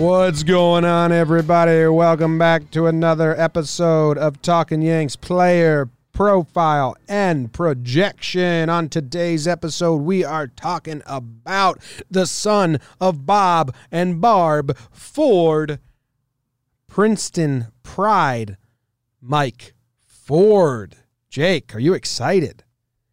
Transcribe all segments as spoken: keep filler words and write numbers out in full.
What's going on, everybody? Welcome back to another episode of Talking Yanks Player Profile and Projection. On today's episode, we are talking about the son of Bob and Barb Ford, Princeton Pride, Mike Ford. Jake, are you excited?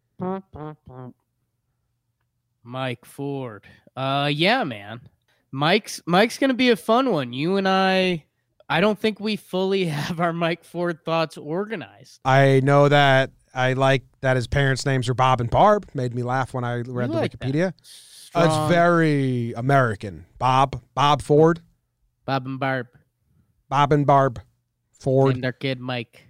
Mike Ford. Uh, yeah, man. Mike's Mike's gonna be a fun one. You and I, I don't think we fully have our Mike Ford thoughts organized. I know that I like that his parents' names are Bob and Barb. Made me laugh when I read You the like Wikipedia. that. Uh, it's Strong. very American. Bob, Bob Ford, Bob and Barb. Bob and Barb Ford. And their kid Mike.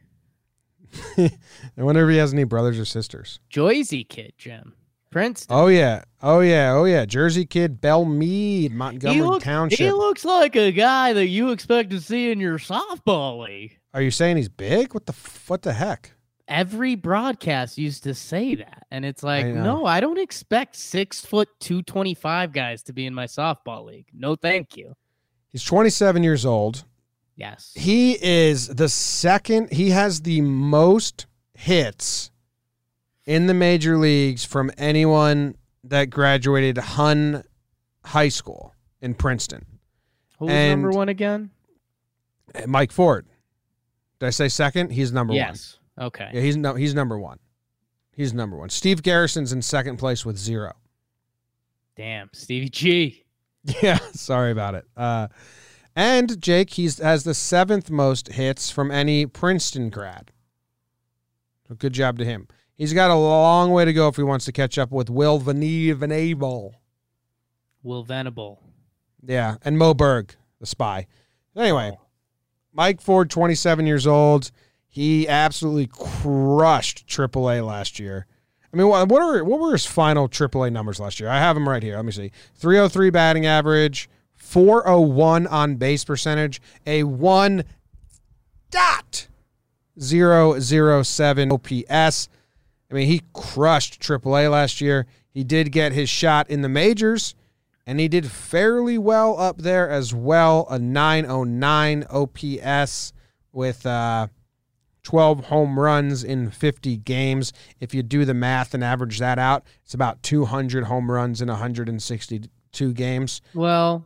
I wonder if he has any brothers or sisters. Joyzy kid, Jim. Princeton. Oh yeah, oh yeah, oh yeah. Jersey kid, Belle Meade, Montgomery he look, Township. He looks like a guy that you expect to see in your softball league. Are you saying he's big? What the f- what the heck? Every broadcast used to say that, and it's like, I know. no, I don't expect six foot two twenty five guys to be in my softball league. No, thank you. He's twenty-seven years old. Yes. He is the second. He has the most hits in the major leagues from anyone that graduated Hunn High School in Princeton. Who was And- number one again? Mike Ford. Did I say second? He's number one. Yes. Okay. Yeah, he's no, he's number one. He's number one. Steve Garrison's in second place with zero. Damn, Stevie G. Yeah, sorry about it. Uh, and Jake, he's has the seventh most hits from any Princeton grad. So good job to him. He's got a long way to go if he wants to catch up with Will Vane- Venable. Will Venable. Yeah, and Mo Berg, the spy. Anyway, Mike Ford, twenty-seven years old. He absolutely crushed triple A last year. I mean, what what, are, what were his final triple A numbers last year? I have them right here. Let me see. three oh three batting average, four oh one on base percentage, a one point oh oh seven O P S. I mean, he crushed triple A last year. He did get his shot in the majors, and he did fairly well up there as well, a nine oh nine O P S with uh, twelve home runs in fifty games. If you do the math and average that out, it's about two hundred home runs in one hundred sixty-two games. Well,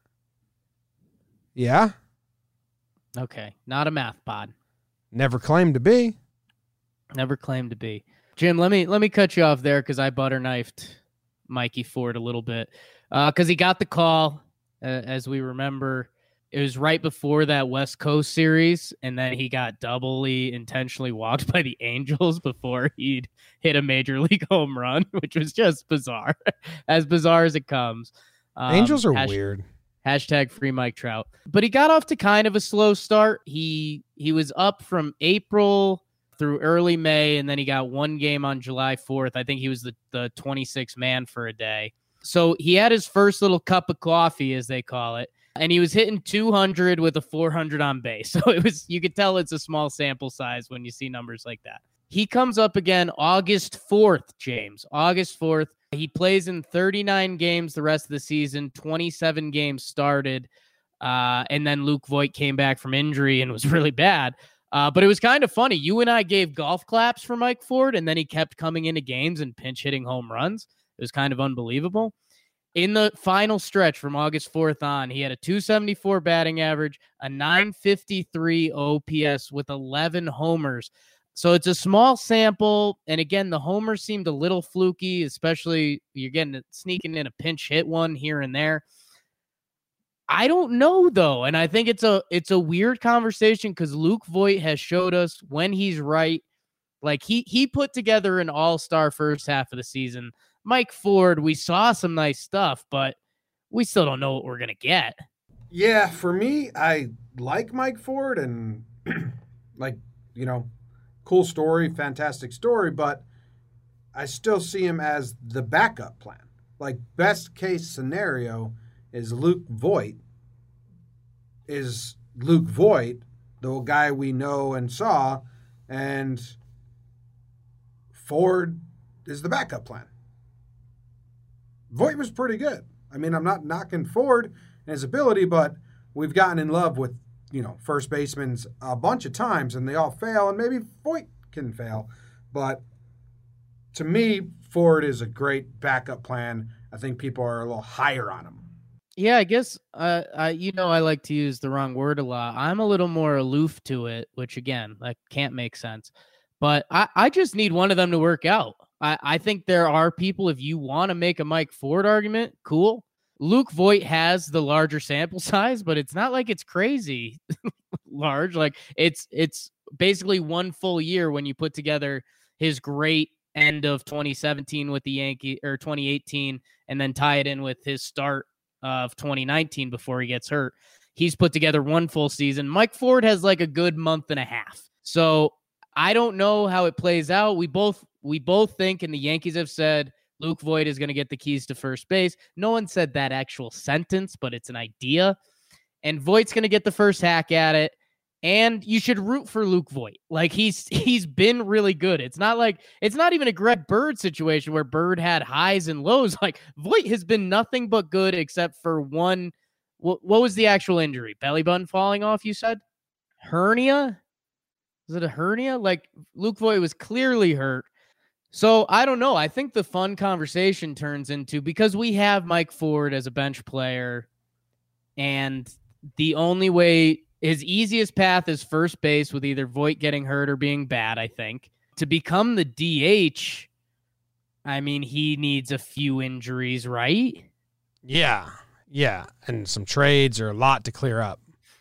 Yeah, okay. Not a math pod. never claimed to be. Never claimed to be. Jim, let me let me cut you off there because I butter knifed Mikey Ford a little bit. Because he got the call, uh, as we remember. It was right before that West Coast series, and then he got doubly intentionally walked by the Angels before he'd hit a major league home run, which was just bizarre. As bizarre as it comes. Um, Angels are hash- weird. Hashtag free Mike Trout. But he got off to kind of a slow start. He he was up from April through early May, and then he got one game on July fourth. I think he was the, the twenty-sixth man for a day. So he had his first little cup of coffee, as they call it, and he was hitting two hundred with a four hundred on base. So it was, you could tell it's a small sample size when you see numbers like that. He comes up again August fourth, James. August fourth. He plays in thirty-nine games the rest of the season, twenty-seven games started, uh, and then Luke Voigt came back from injury and was really bad. Uh, but it was kind of funny. You and I gave golf claps for Mike Ford, and then he kept coming into games and pinch hitting home runs. It was kind of unbelievable. In the final stretch from August fourth on, he had a two seventy-four batting average, a nine fifty-three O P S with eleven homers. So it's a small sample. And again, the homers seemed a little fluky, especially you're getting sneaking in a pinch hit one here and there. I don't know though. And I think it's a, it's a weird conversation because Luke Voigt has showed us when he's right. Like he, he put together an all-star first half of the season. Mike Ford, we saw some nice stuff, but we still don't know what we're going to get. Yeah, for me, I like Mike Ford and like, you know, cool story, fantastic story, but I still see him as the backup plan. Like best case scenario is Luke Voigt is Luke Voigt, the guy we know and saw, and Ford is the backup plan. Voigt was pretty good. I mean, I'm not knocking Ford and his ability, but we've gotten in love with, you know, first basemen a bunch of times, and they all fail, and maybe Voit can fail. But to me, Ford is a great backup plan. I think people are a little higher on him. Yeah, I guess, uh, I, you know, I like to use the wrong word a lot. I'm a little more aloof to it, which, again, that can't make sense. But I, I just need one of them to work out. I, I think there are people, if you want to make a Mike Ford argument, cool. Luke Voit has the larger sample size, but it's not like it's crazy large. Like, it's it's basically one full year when you put together his great end of twenty seventeen with the Yankee, or twenty eighteen, and then tie it in with his start of twenty nineteen before he gets hurt. He's put together one full season. Mike Ford has like a good month and a half. So I don't know how it plays out. We both we both think, and the Yankees have said, Luke Voit is going to get the keys to first base. No one said that actual sentence, but it's an idea. And Voigt's going to get the first hack at it. And you should root for Luke Voit. Like, he's he's been really good. It's not like it's not even a Greg Bird situation where Bird had highs and lows. Like, Voit has been nothing but good except for one. What, what was the actual injury? Belly button falling off, you said? Hernia? Was it a hernia? Like, Luke Voit was clearly hurt. So I don't know. I think the fun conversation turns into, because we have Mike Ford as a bench player, and the only way, his easiest path is first base with either Voit getting hurt or being bad, I think. To become the D H, I mean, he needs a few injuries, right? Yeah, yeah, and some trades or a lot to clear up.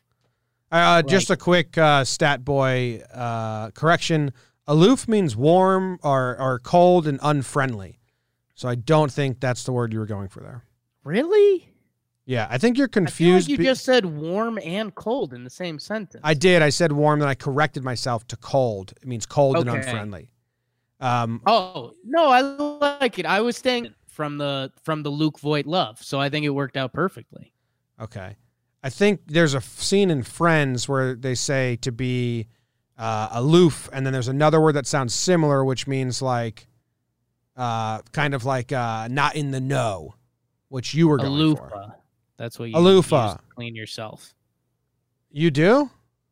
Uh, just a quick uh, stat boy uh, correction. Aloof means warm or, or cold and unfriendly. So I don't think that's the word you were going for there. Really? Yeah, I think you're I feel confused. like you be- just said warm and cold in the same sentence. I did. I said warm, then I corrected myself to cold. It means cold Okay. and unfriendly. Um, oh, no, I like it. I was staying from the from the Luke Voit love, so I think it worked out perfectly. Okay. I think there's a f- scene in Friends where they say to be uh, aloof, and then there's another word that sounds similar, which means like uh, kind of like uh, not in the know, which you were going Aloofa. for. That's what you Aloofa. use to clean yourself. You do?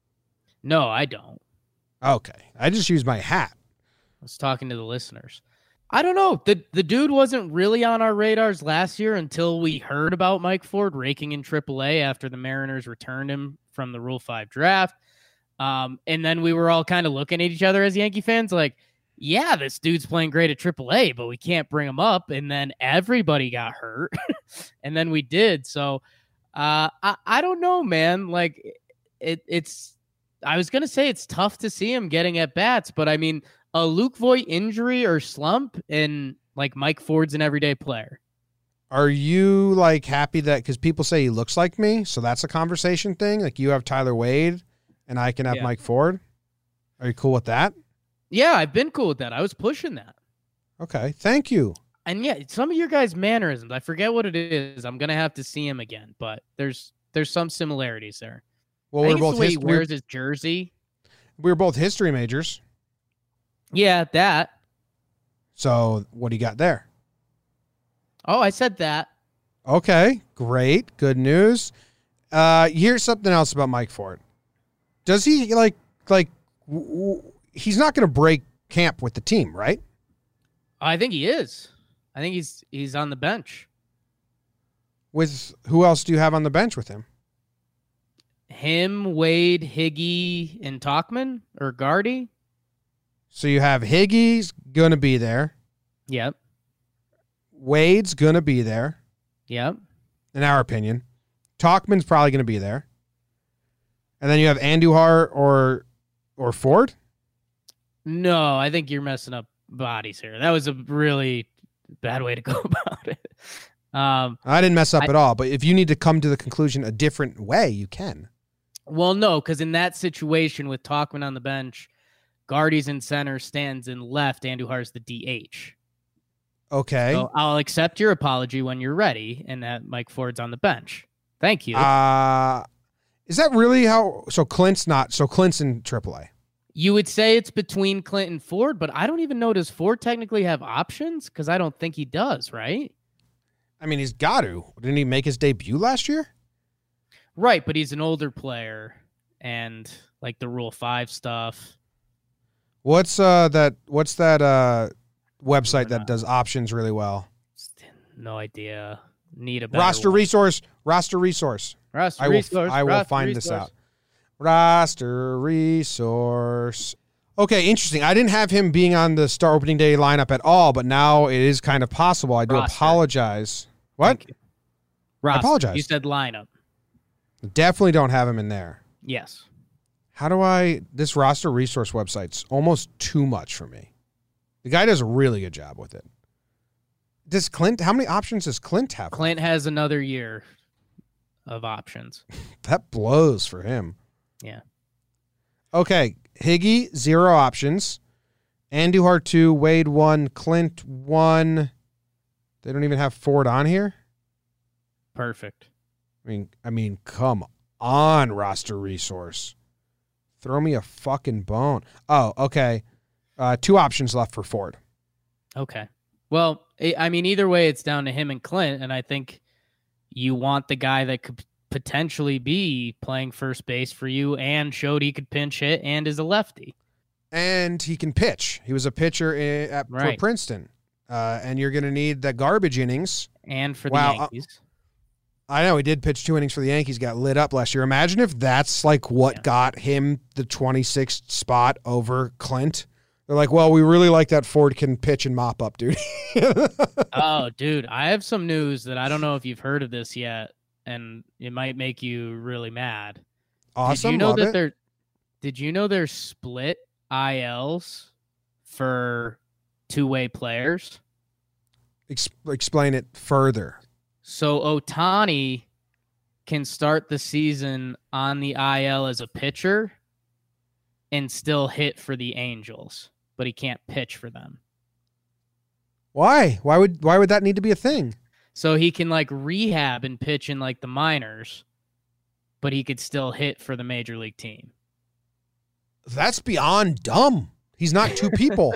No, I don't. Okay. I just use my hat. I was talking to the listeners. I don't know. The the dude wasn't really on our radars last year until we heard about Mike Ford raking in triple A after the Mariners returned him from the Rule five draft. Um, and then we were all kind of looking at each other as Yankee fans like, yeah, this dude's playing great at triple A, but we can't bring him up. And then everybody got hurt. And then we did. So uh, I, I don't know, man. Like, it, it's, I was going to say it's tough to see him getting at bats, but I mean, a Luke Voit injury or slump, and like Mike Ford's an everyday player. Are you like happy that, because people say he looks like me, so that's a conversation thing? Like, you have Tyler Wade and I can have Yeah. Mike Ford? Are you cool with that? Yeah, I've been cool with that. I was pushing that. Okay. Thank you. And yeah, some of your guys' mannerisms, I forget what it is. I'm going to have to see him again, but there's there's some similarities there. Well, I we're think it's both the way his- he we're, wears his jersey. we're both history majors. Yeah, that. So what do you got there? Oh, I said that. Okay, great. Good news. Uh, here's something else about Mike Ford. Does he like, like, w- w- he's not going to break camp with the team, right? I think he is. I think he's he's on the bench. With who else do you have on the bench with him? Him, Wade, Higgy, and Talkman or Gardy. So you have Higgy's going to be there. Yep. Wade's going to be there, Yep. in our opinion. Talkman's probably going to be there. And then you have Andujar or or Ford. No, I think you're messing up bodies here. That was a really bad way to go about it. Um, I didn't mess up I- at all, but if you need to come to the conclusion a different way, you can. well, no, because in that situation with Talkman on the bench, Gardy's in center, stands in left, Andujar's the D H. Okay. So I'll accept your apology when you're ready, and that Mike Ford's on the bench. Thank you. Uh, is that really how? So Clint's not. So Clint's in triple A. You would say it's between Clint and Ford, but I don't even know, does Ford technically have options? Because I don't think he does, right? I mean, he's got to. Didn't he make his debut last year? Right, but he's an older player, and like the Rule Five stuff. What's uh that? What's that uh website that does options really well? No idea. Need a better roster one. resource. Roster resource. Roster I will. resource. I will roster find resource. this out. Roster resource. Okay, interesting. I didn't have him being on the Star opening day lineup at all, but now it is kind of possible. I do Roster. apologize. What? Roster. I apologize. You said lineup. Definitely don't have him in there. Yes. How do I? This roster resource website's almost too much for me. The guy does a really good job with it. Does Clint? How many options does Clint have? Clint has another year of options. That blows for him. Yeah. Okay, Higgy zero options. Andujar two, Wade one, Clint one. They don't even have Ford on here. Perfect. I mean, I mean, come on, roster resource. Throw me a fucking bone. Oh, okay. Uh, two options left for Ford. Okay. Well, I I mean, either way, it's down to him and Clint, and I think you want the guy that could potentially be playing first base for you and showed he could pinch hit and is a lefty. And he can pitch. He was a pitcher i- at, Right. for Princeton. Uh, and you're going to need the garbage innings. And for the Wow, uh, Yankees. I know he did pitch two innings for the Yankees, got lit up last year. Imagine if that's like what Yeah. got him the twenty-sixth spot over Clint. They're like, well, we really like that Ford can pitch and mop up, dude. Oh, dude, I have some news that I don't know if you've heard of this yet, and it might make you really mad. Awesome. Did you know love that it. they're Did you know they're split I Ls for two-way players? Ex- explain it further. So Otani can start the season on the I L as a pitcher and still hit for the Angels, but he can't pitch for them. Why? Why would why would that need to be a thing? So he can like rehab and pitch in like the minors, but he could still hit for the major league team. That's beyond dumb. He's not two people.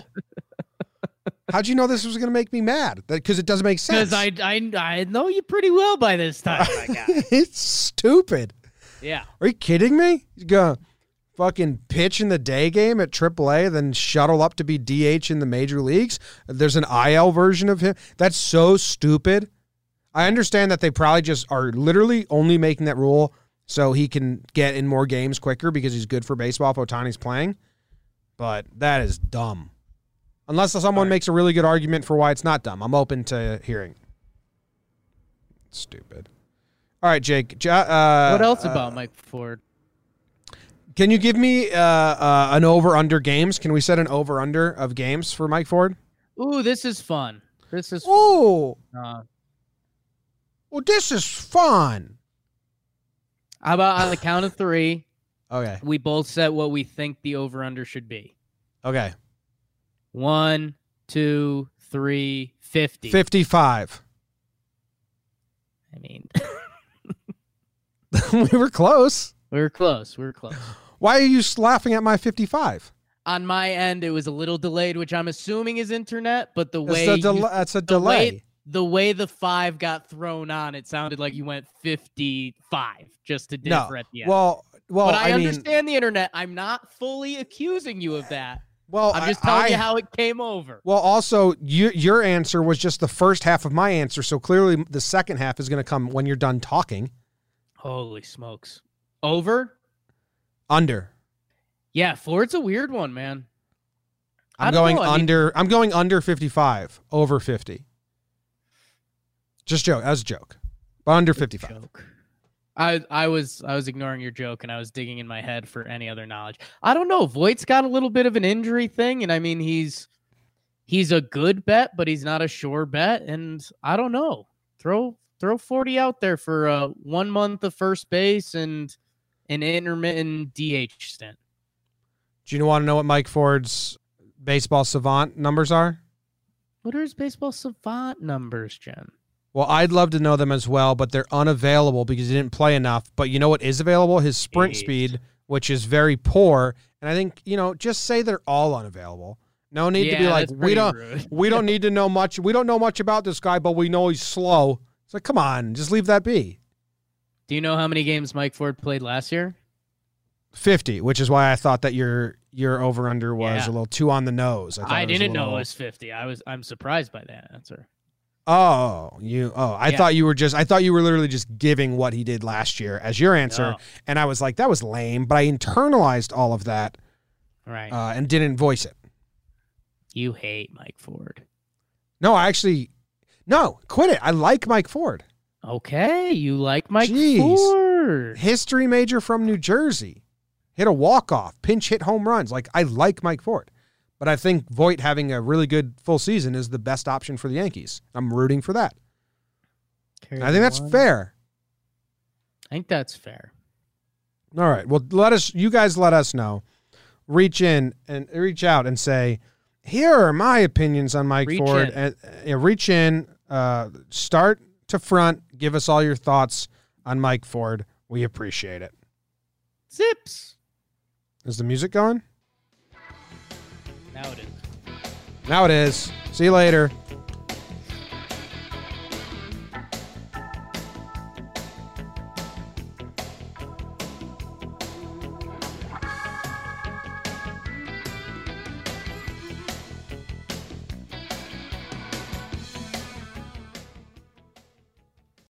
How'd you know this was going to make me mad? Because it doesn't make sense. Because I, I I know you pretty well by this time, my guy. It's stupid. Yeah. Are you kidding me? He's going to fucking pitch in the day game at triple A, then shuttle up to be D H in the major leagues? There's an I L version of him? That's so stupid. I understand that they probably just are literally only making that rule so he can get in more games quicker because he's good for baseball if Otani's playing. But that is dumb. Unless someone Right. makes a really good argument for why it's not dumb. I'm open to hearing. Stupid. All right, Jake. J- Uh, What else about uh, Mike Ford? Can you give me uh, uh, an over-under games? Can we set an over-under of games for Mike Ford? Ooh, this is fun. This is Oh, uh, well, this is fun. how about on the count of three, Okay. we both set what we think the over-under should be. Okay. One, two, three, fifty. fifty-five. I mean, We were close. we were close. We were close. Why are you laughing at my fifty-five? On my end, it was a little delayed, which I'm assuming is internet, but the way It's a, del- you- it's a the way- delay. the way the five got thrown on, it sounded like you went fifty-five just to No. differ at the end. Well, well, but I, I, mean, understand the internet. I'm not fully accusing you of that. well, I'm just I- telling I- you how it came over. Well, also, you, your answer was just the first half of my answer, so clearly the second half is going to come when you're done talking. Holy smokes. Over? Under. Yeah, Ford's a weird one, man. I I'm don't going know, I mean- under. I'm going under fifty-five, over fifty. Just joke. That was a joke, but under fifty-five. Joke. I I was I was ignoring your joke and I was digging in my head for any other knowledge. I don't know. Voigt's got a little bit of an injury thing, and I mean he's he's a good bet, but he's not a sure bet. And I don't know. Throw throw forty out there for uh, one month of first base and an intermittent D H stint. Do you want to know what Mike Ford's baseball savant numbers are? What are his baseball savant numbers, Jen? Well, I'd love to know them as well, but they're unavailable because he didn't play enough. But you know what is available? His sprint Jeez. speed, which is very poor. And I think, you know, just say they're all unavailable. No need to be Yeah, like, that's we pretty don't rude. we don't need to know much. We don't know much about this guy, but we know he's slow. It's like, come on, just leave that be. Do you know how many games Mike Ford played last year? fifty, which is why I thought that your your over under was Yeah. a little too on the nose. I, thought I it was a didn't little- know it was fifty. I was I'm surprised by that answer. Oh, you. Oh, I Yeah. thought you were just. I thought you were literally just giving what he did last year as your answer, No. and I was like, that was lame. But I internalized all of that Right. uh, and didn't voice it. You hate Mike Ford. No, I actually. No, quit it. I like Mike Ford. Okay, you like Mike Jeez. Ford. History major from New Jersey. Hit a walk-off, pinch hit home runs. Like, I like Mike Ford. But I think Voit having a really good full season is the best option for the Yankees. I'm rooting for that. I think that's one. fair. I think that's fair. All right. Well, let us. You guys let us know. Reach in and reach out and say, here are my opinions on Mike Reach Ford. in. And uh, reach in, uh, start to front. Give us all your thoughts on Mike Ford. We appreciate it. Zips. Is the music going? Now it is. Now it is. See you later.